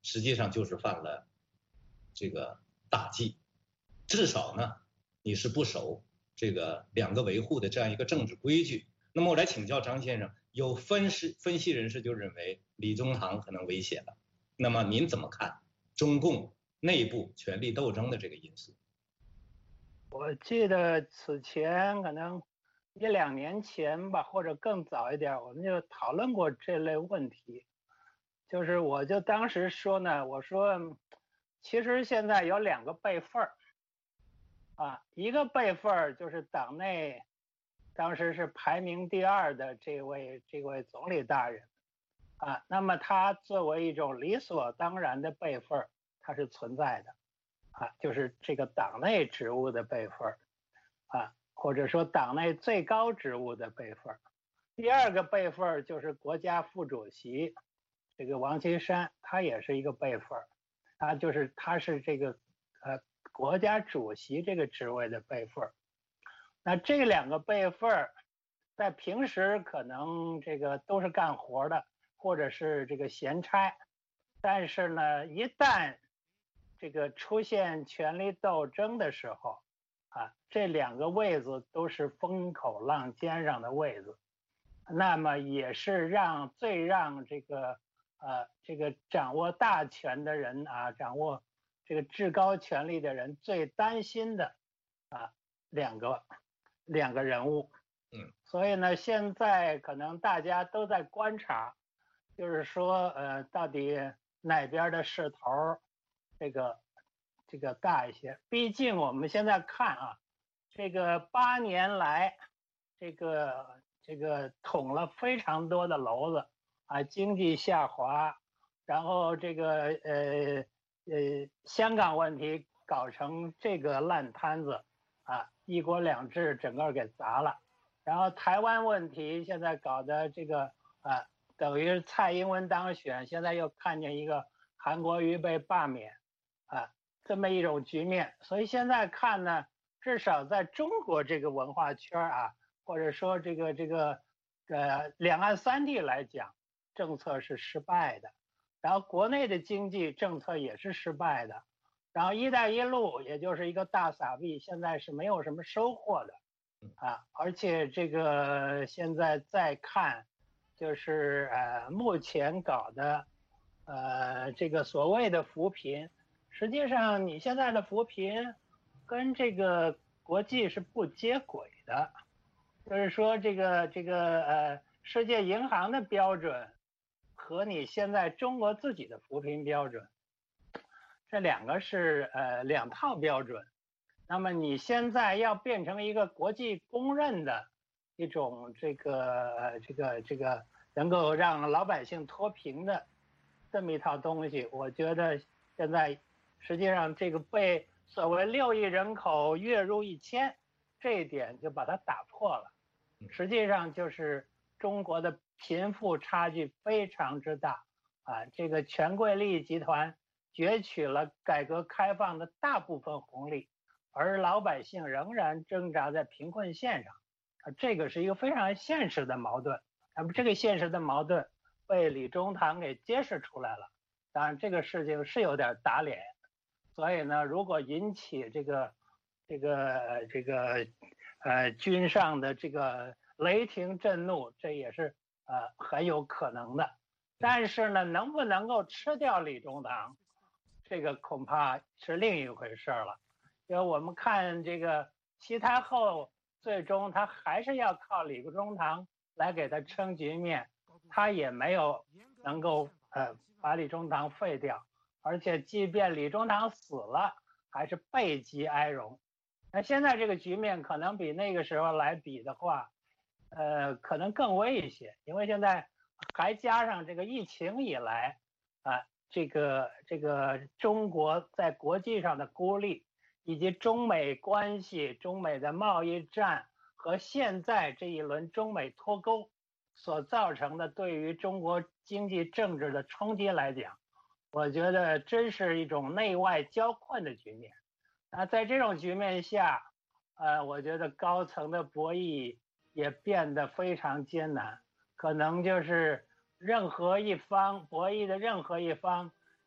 S13: 实际上就是犯了这个大忌。至少呢，你是不守这个两个维护的这样一个政治规矩。那么我来请教张先生，有分析分析人士就认为李中堂可能危险了，那么您怎么看中共内部权力斗争的这个因素？
S14: 我记得此前可能一两年前吧，或者更早一点，我们就讨论过这类问题。就是我就当时说呢，我说其实现在有两个辈分儿啊，一个辈分儿就是党内当时是排名第二的这位这位总理大人啊，那么他作为一种理所当然的辈分儿，它是存在的啊，就是这个党内职务的辈分儿啊，或者说党内最高职务的辈分儿。第二个辈分儿就是国家副主席，这个王岐山，他也是一个辈分儿，他就是他是这个呃国家主席这个职位的辈分儿。那这两个辈分儿，在平时可能这个都是干活的，或者是这个闲差，但是呢，一旦这个出现权力斗争的时候，啊，这两个位子都是风口浪尖上的位子，那么也是让最让这个呃这个掌握大权的人啊，掌握这个至高权力的人最担心的啊两个两个人物。
S13: 嗯，
S14: 所以呢，现在可能大家都在观察，就是说呃到底哪边的势头这个这个大一些。毕竟我们现在看啊，这个八年来这个这个捅了非常多的篓子啊，经济下滑，然后这个呃呃香港问题搞成这个烂摊子啊，一国两制整个给砸了，然后台湾问题现在搞的这个啊，等于蔡英文当选，现在又看见一个韩国瑜被罢免啊，这么一种局面。所以现在看呢，至少在中国这个文化圈啊，或者说这个这个呃两岸三地来讲，政策是失败的，然后国内的经济政策也是失败的，然后一带一路也就是一个大撒币，现在是没有什么收获的啊，而且这个现在再看，就是呃目前搞的呃这个所谓的扶贫，实际上你现在的扶贫跟这个国际是不接轨的，就是说这个这个呃世界银行的标准和你现在中国自己的扶贫标准，这两个是呃两套标准。那么你现在要变成一个国际公认的一种这个呃这个这个能够让老百姓脱贫的这么一套东西，我觉得现在实际上这个被所谓六亿人口月入一千这一点就把它打破了，实际上就是中国的贫富差距非常之大啊，这个权贵利益集团攫取了改革开放的大部分红利，而老百姓仍然挣扎在贫困线上，啊，这个是一个非常现实的矛盾。那么这个现实的矛盾被李中堂给揭示出来了，当然这个事情是有点打脸，所以呢，如果引起这个这个这个呃军上的这个雷霆震怒，这也是呃很有可能的。但是呢，能不能够吃掉李中堂，这个恐怕是另一回事了。因为我们看这个西太后，最终他还是要靠李中堂来给他撑局面，他也没有能够呃把李中堂废掉，而且即便李中堂死了，还是背极哀荣。那现在这个局面可能比那个时候来比的话，呃，可能更危一些，因为现在还加上这个疫情以来啊，这个这个中国在国际上的孤立，以及中美关系、中美的贸易战和现在这一轮中美脱钩所造成的对于中国经济政治的冲击来讲，我觉得真是一种内外交困的局面。那在这种局面下，呃，我觉得高层的博弈也变得非常艰难，可能就是任何一方博弈的任何一方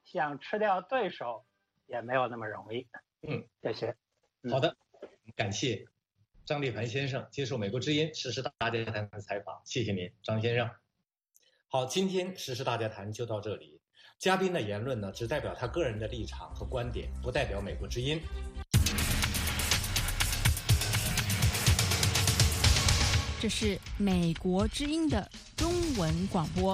S14: 想吃掉对手也没有那么容易。
S13: 嗯，
S14: 谢谢。
S13: 嗯、好的，感谢张立盘先生接受美国之音时事大家谈的采访，谢谢您，张先生。好，今天时事大家谈就到这里。嘉宾的言论呢，只代表他个人的立场和观点，不代表美国之音。
S2: 这是美国之音的中文广播。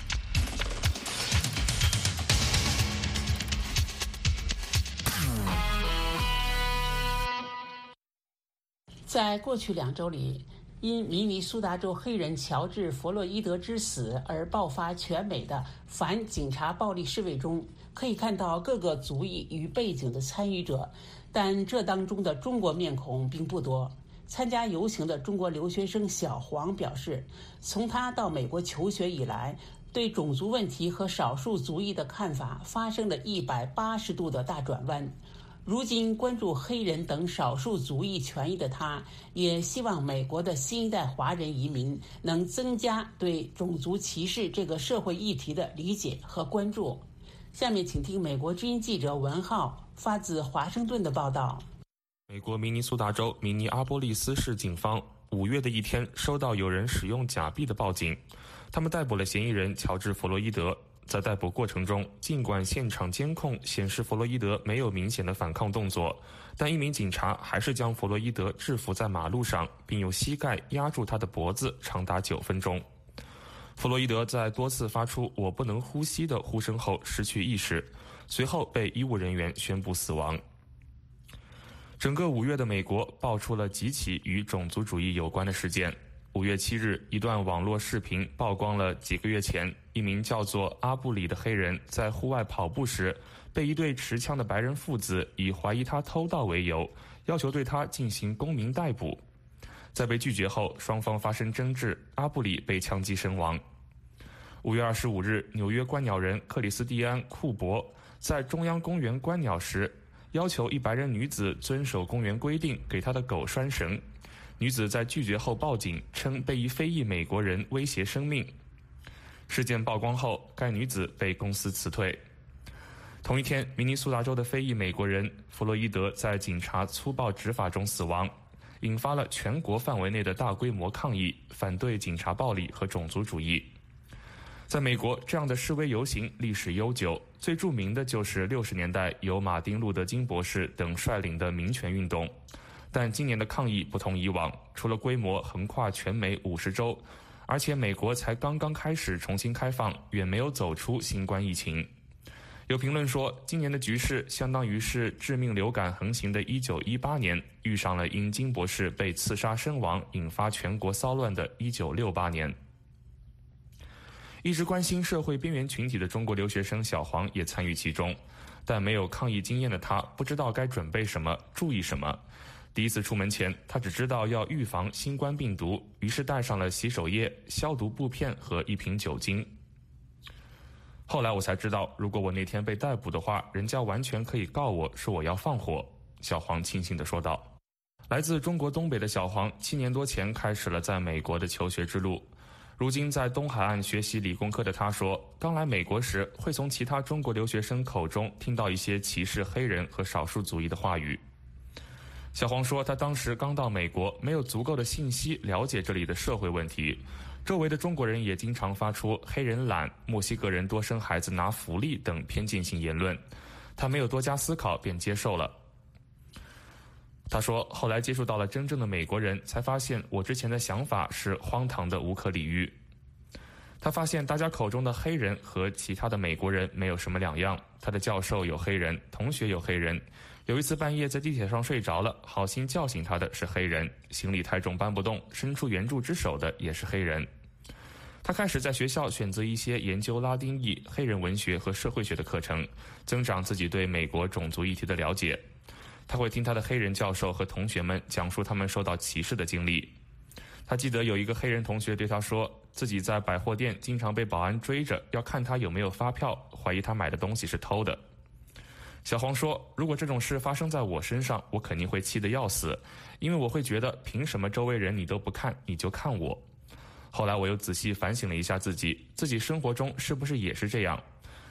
S3: 在过去两周里，因明尼苏达州黑人乔治·弗洛伊德之死而爆发全美的反警察暴力示威中，可以看到各个族裔与背景的参与者，但这当中的中国面孔并不多。参加游行的中国留学生小黄表示，从他到美国求学以来，对种族问题和少数族裔的看法发生了一百八十度的大转弯。如今关注黑人等少数族裔权益的他，也希望美国的新一代华人移民能增加对种族歧视这个社会议题的理解和关注。下面请听美国之音记者文浩发自华盛顿的报道。
S15: 美国明尼苏达州明尼阿波利斯市警方五月的一天收到有人使用假币的报警，他们逮捕了嫌疑人乔治·弗洛伊德。在逮捕过程中，尽管现场监控显示弗洛伊德没有明显的反抗动作，但一名警察还是将弗洛伊德制服在马路上，并用膝盖压住他的脖子长达九分钟。弗洛伊德在多次发出我不能呼吸的呼声后失去意识，随后被医务人员宣布死亡。整个五月的美国爆出了几起与种族主义有关的事件。五月七日，一段网络视频曝光了几个月前一名叫做阿布里的黑人在户外跑步时，被一对持枪的白人父子以怀疑他偷盗为由，要求对他进行公民逮捕。在被拒绝后，双方发生争执，阿布里被枪击身亡。五月二十五日，纽约观鸟人克里斯蒂安·库珀在中央公园观鸟时，要求一白人女子遵守公园规定，给她的狗拴绳。女子在拒绝后报警，称被一非裔美国人威胁生命。事件曝光后，该女子被公司辞退。同一天，明尼苏达州的非裔美国人弗洛伊德在警察粗暴执法中死亡，引发了全国范围内的大规模抗议，反对警察暴力和种族主义。在美国，这样的示威游行历史悠久，最著名的就是六十年代由马丁·路德·金博士等率领的民权运动。但今年的抗议不同以往，除了规模横跨全美五十州，而且美国才刚刚开始重新开放，远没有走出新冠疫情。有评论说，今年的局势相当于是致命流感横行的一九一八年遇上了因金博士被刺杀身亡引发全国骚乱的一九六八年。一直关心社会边缘群体的中国留学生小黄也参与其中，但没有抗疫经验的他不知道该准备什么，注意什么。第一次出门前，他只知道要预防新冠病毒，于是带上了洗手液、消毒布片和一瓶酒精。后来我才知道，如果我那天被逮捕的话，人家完全可以告我说我要放火。小黄庆幸地说道。来自中国东北的小黄，七年多前开始了在美国的求学之路。如今在东海岸学习理工科的他说，刚来美国时会从其他中国留学生口中听到一些歧视黑人和少数族裔的话语。小黄说，他当时刚到美国，没有足够的信息了解这里的社会问题，周围的中国人也经常发出黑人懒、墨西哥人多生孩子拿福利等偏见性言论，他没有多加思考便接受了。他说，后来接触到了真正的美国人，才发现我之前的想法是荒唐的无可理喻。他发现大家口中的黑人和其他的美国人没有什么两样，他的教授有黑人，同学有黑人。有一次半夜在地铁上睡着了，好心叫醒他的是黑人，行李太重搬不动，伸出援助之手的也是黑人。他开始在学校选择一些研究拉丁裔、黑人文学和社会学的课程，增长自己对美国种族议题的了解。他会听他的黑人教授和同学们讲述他们受到歧视的经历。他记得有一个黑人同学对他说，自己在百货店经常被保安追着，要看他有没有发票，怀疑他买的东西是偷的。小黄说，如果这种事发生在我身上，我肯定会气得要死，因为我会觉得凭什么周围人你都不看，你就看我。后来我又仔细反省了一下自己，自己生活中是不是也是这样？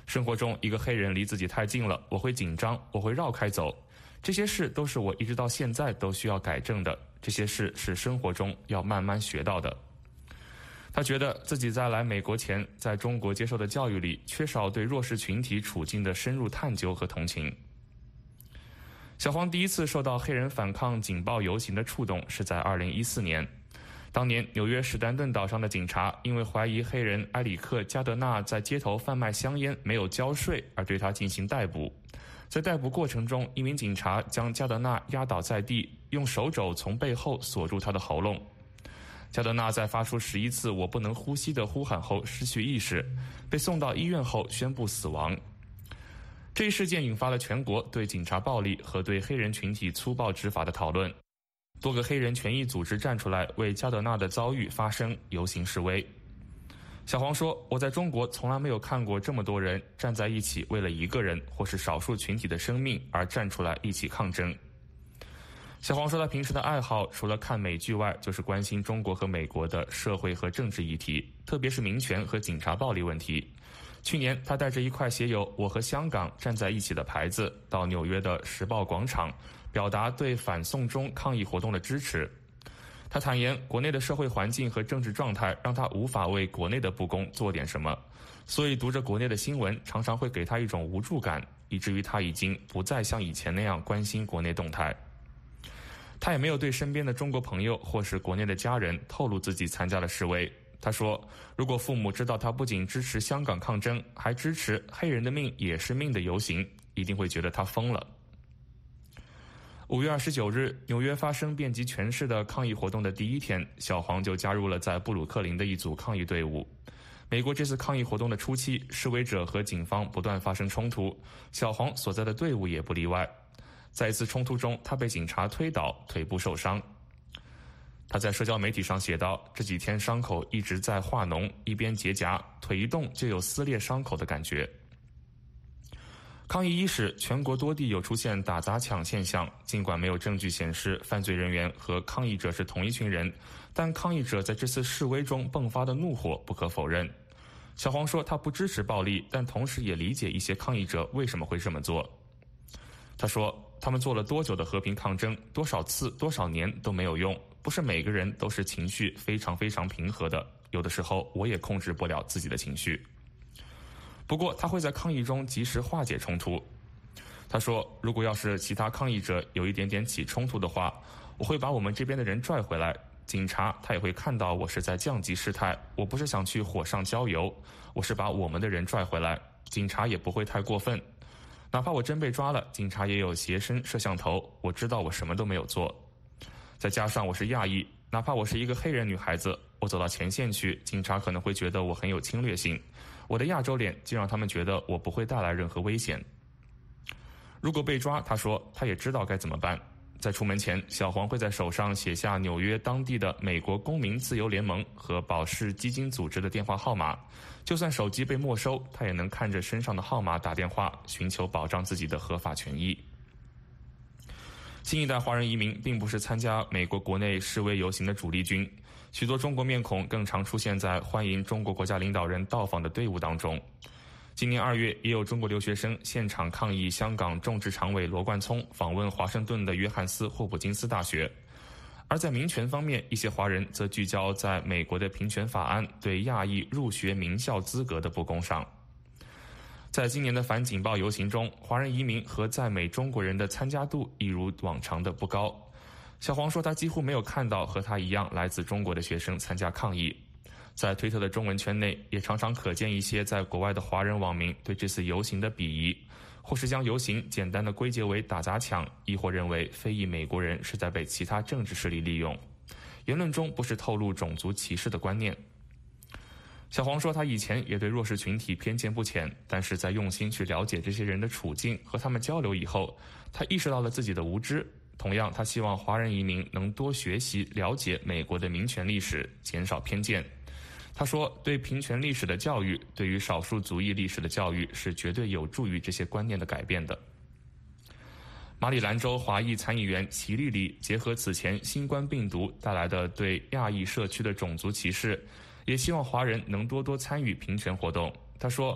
S15: 生活中一个黑人离自己太近了，我会紧张，我会绕开走。这些事都是我一直到现在都需要改正的，这些事是生活中要慢慢学到的。他觉得自己在来美国前，在中国接受的教育里缺少对弱势群体处境的深入探究和同情。小黄第一次受到黑人反抗警报游行的触动是在二零一四年，当年纽约史丹顿岛上的警察因为怀疑黑人埃里克·加德纳在街头贩卖香烟没有交税而对他进行逮捕。在逮捕过程中，一名警察将加德纳压倒在地，用手肘从背后锁住他的喉咙。加德纳在发出十一次我不能呼吸的呼喊后失去意识，被送到医院后宣布死亡。这一事件引发了全国对警察暴力和对黑人群体粗暴执法的讨论，多个黑人权益组织站出来为加德纳的遭遇发声，游行示威。小黄说，我在中国从来没有看过这么多人站在一起，为了一个人或是少数群体的生命而站出来一起抗争。小黄说，他平时的爱好除了看美剧外，就是关心中国和美国的社会和政治议题，特别是民权和警察暴力问题。去年，他带着一块写有“我和香港站在一起”的牌子，到纽约的时报广场，表达对反送中抗议活动的支持。他坦言，国内的社会环境和政治状态让他无法为国内的不公做点什么，所以读着国内的新闻，常常会给他一种无助感，以至于他已经不再像以前那样关心国内动态。他也没有对身边的中国朋友或是国内的家人透露自己参加了示威。他说，如果父母知道他不仅支持香港抗争，还支持黑人的命也是命的游行，一定会觉得他疯了。五月二十九日，纽约发生遍及全市的抗议活动的第一天，小黄就加入了在布鲁克林的一组抗议队伍。美国这次抗议活动的初期，示威者和警方不断发生冲突，小黄所在的队伍也不例外。在一次冲突中，他被警察推倒，腿部受伤。他在社交媒体上写道，这几天伤口一直在化脓，一边结痂，腿一动就有撕裂伤口的感觉。抗议伊始，全国多地有出现打砸抢现象，尽管没有证据显示犯罪人员和抗议者是同一群人，但抗议者在这次示威中迸发的怒火不可否认。小黄说，他不支持暴力，但同时也理解一些抗议者为什么会这么做。他说，他们做了多久的和平抗争，多少次多少年都没有用，不是每个人都是情绪非常非常平和的，有的时候我也控制不了自己的情绪。不过他会在抗议中及时化解冲突。他说，如果要是其他抗议者有一点点起冲突的话，我会把我们这边的人拽回来，警察他也会看到我是在降级事态，我不是想去火上浇油，我是把我们的人拽回来，警察也不会太过分。哪怕我真被抓了，警察也有携身摄像头，我知道我什么都没有做。再加上我是亚裔，哪怕我是一个黑人女孩子，我走到前线去，警察可能会觉得我很有侵略性，我的亚洲脸就让他们觉得我不会带来任何危险。如果被抓，他说他也知道该怎么办。在出门前，小黄会在手上写下纽约当地的美国公民自由联盟和保释基金组织的电话号码，就算手机被没收，他也能看着身上的号码打电话，寻求保障自己的合法权益。新一代华人移民并不是参加美国国内示威游行的主力军，许多中国面孔更常出现在欢迎中国国家领导人到访的队伍当中。今年二月，也有中国留学生现场抗议香港众志常委罗冠聪访问华盛顿的约翰斯霍普金斯大学。而在民权方面，一些华人则聚焦在美国的平权法案对亚裔入学名校资格的不公上。在今年的反警报游行中，华人移民和在美中国人的参加度一如往常的不高。小黄说，他几乎没有看到和他一样来自中国的学生参加抗议。在推特的中文圈内，也常常可见一些在国外的华人网民对这次游行的鄙夷，或是将游行简单的归结为打砸抢，亦或认为非裔美国人是在被其他政治势力利用。言论中不是透露种族歧视的观念。小黄说，他以前也对弱势群体偏见不浅，但是在用心去了解这些人的处境，和他们交流以后，他意识到了自己的无知。同样，他希望华人移民能多学习了解美国的民权历史，减少偏见。他说，对平权历史的教育，对于少数族裔历史的教育是绝对有助于这些观念的改变的。马里兰州华裔参议员齐丽丽结合此前新冠病毒带来的对亚裔社区的种族歧视，也希望华人能多多参与平权活动。他说，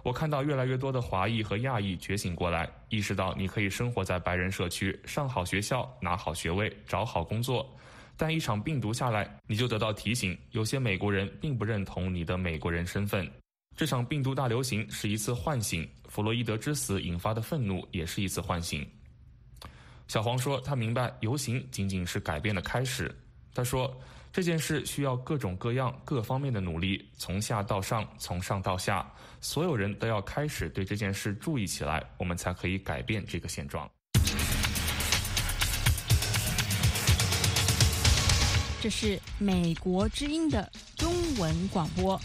S15: 我看到越来越多的华裔和亚裔觉醒过来，意识到你可以生活在白人社区，上好学校，拿好学位，找好工作。但一场病毒下来，你就得到提醒，有些美国人并不认同你的美国人身份。这场病毒大流行是一次唤醒，弗洛伊德之死引发的愤怒也是一次唤醒。小黄说，他明白游行仅仅是改变的开始。他说，这件事需要各种各样各方面的努力，从下到上，从上到下，所有人都要开始对这件事注意起来，我们才可以改变这个现状。
S2: 这是美国之音的中文广播。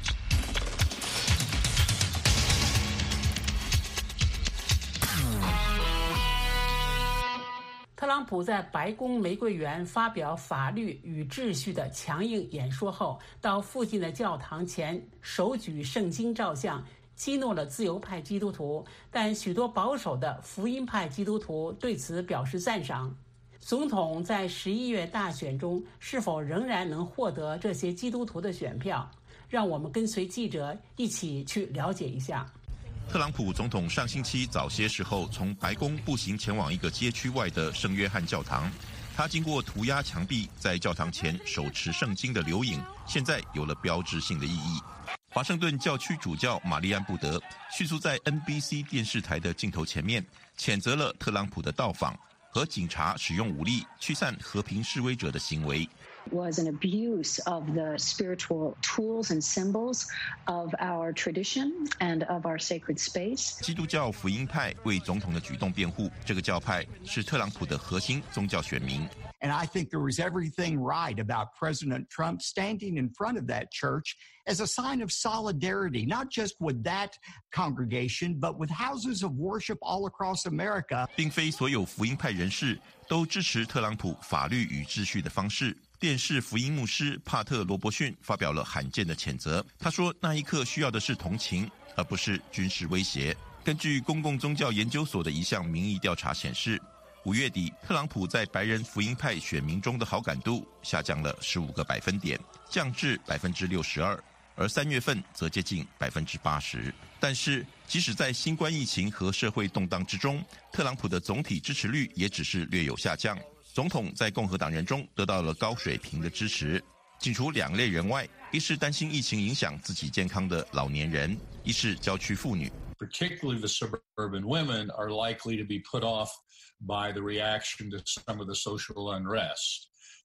S3: 特朗普在白宫玫瑰园发表法律与秩序的强硬演说后，到附近的教堂前手举圣经照相，激怒了自由派基督徒，但许多保守的福音派基督徒对此表示赞赏。总统在十一月大选中是否仍然能获得这些基督徒的选票？让我们跟随记者一起去了解一下。
S16: 特朗普总统上星期早些时候从白宫步行前往一个街区外的圣约翰教堂，他经过涂鸦墙壁，在教堂前手持圣经的留影，现在有了标志性的意义。华盛顿教区主教玛丽安布德迅速在 N B C 电视台的镜头前面谴责了特朗普的到访和警察使用武力驱散和平示威者的行为。
S17: was an abuse of the spiritual tools and symbols of our tradition and of our sacred space.
S16: 基督教福音派为总统的举动辩护，这个教派是特朗普的核心宗教选民。
S18: And I think there was everything right about President Trump standing in front of that church as a sign of solidarity, not just with that congregation, but with houses of worship all across America.
S16: 并非所有福音派人士都支持特朗普法律与秩序的方式。电视福音牧师帕特·罗伯逊发表了罕见的谴责。他说，那一刻需要的是同情，而不是军事威胁。根据公共宗教研究所的一项民意调查显示，五月底，特朗普在白人福音派选民中的好感度下降了十五个百分点，降至百分之六十二，而三月份则接近百分之八十。但是，即使在新冠疫情和社会动荡之中，特朗普的总体支持率也只是略有下降。总统在共和党人中得到了高水平的支持，仅除两类人外，一是担心疫情影响自己健康的老年人，一是郊区妇女。
S19: Particularly the suburban women are likely to be put off by the reaction to some of the social unrest.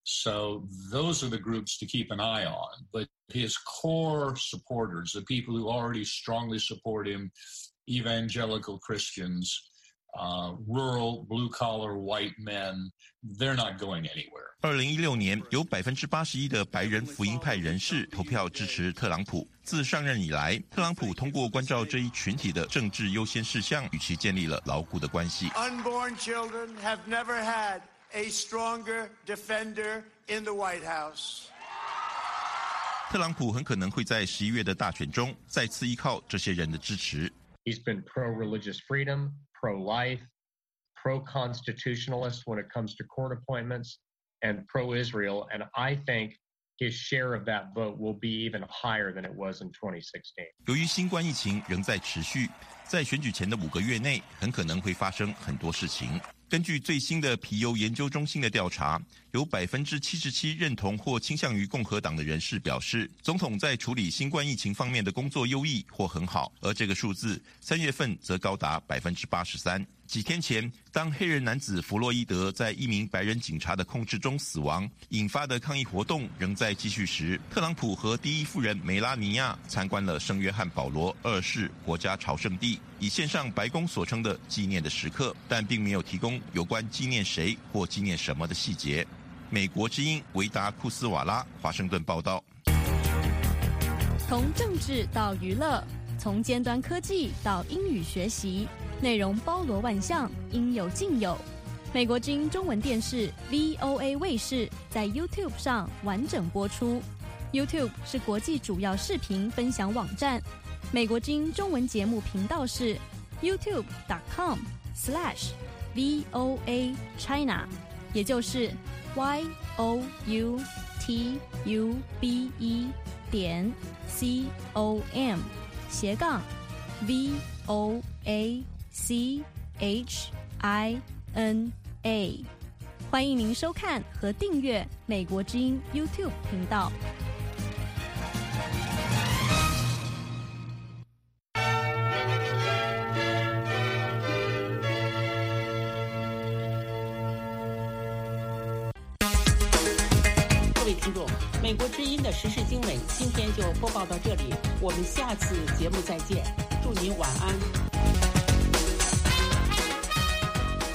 S19: So those are the groups to keep an eye on. But his core supporters, the people who already strongly support him, evangelical Christians,Uh, rural, blue-collar white men, they're not going anywhere.
S16: 二零一六年，有百分之八十一的白人福音派人士投票支持特朗普。自上任以来，特朗普通过关照这一群体的政治优先事项，与其建立了牢固的关系。
S20: Unborn children have never had a stronger defender in the White House.
S16: 特朗普很可能会在十一月的大选中再次依靠这些人的支持。
S21: He's been pro-religious freedom, pro-life, pro-constitutionalist when it comes to court appointments, and pro-Israel. And I think his share of that vote will be even higher than it was in twenty sixteen.
S16: 由于新冠疫情仍在持续，在选举前的五个月内，很可能会发生很多事情。根据最新的皮尤研究中心的调查，有百分之七十七认同或倾向于共和党的人士表示，总统在处理新冠疫情方面的工作优异或很好，而这个数字三月份则高达百分之八十三。几天前，当黑人男子弗洛伊德在一名白人警察的控制中死亡，引发的抗议活动仍在继续时，特朗普和第一夫人梅拉尼亚参观了圣约翰保罗二世国家朝圣地，以献上白宫所称的纪念的时刻，但并没有提供有关纪念谁或纪念什么的细节。美国之音维达库斯瓦拉，华盛顿报道。
S22: 从政治到娱乐，从尖端科技到英语学习，内容包罗万象，应有尽有。美国之音中文电视 V O A 卫视在 YouTube 上完整播出。YouTube 是国际主要视频分享网站。美国之音中文节目频道是 youtube dot com slash V O A China， 也就是 Y O U T U B E 点 C O M 斜杠 V O A C H I N A。欢迎您收看和订阅美国之音 YouTube 频道。
S3: 各位听众，美国之音的时事经纬今天就播报到这里，我们下次节目再见，祝您晚安。